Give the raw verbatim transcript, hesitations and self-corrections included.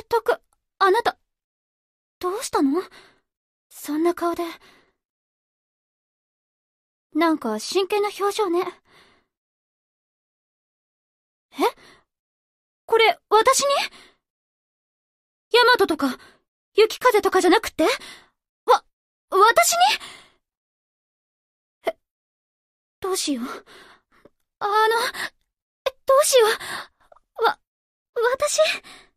ったく、あなた、どうしたの？そんな顔で。なんか真剣な表情ね。え？これ、私に？ヤマトとか、雪風とかじゃなくって？わ、私に？え、どうしよう。あの、どうしよう。わ、私。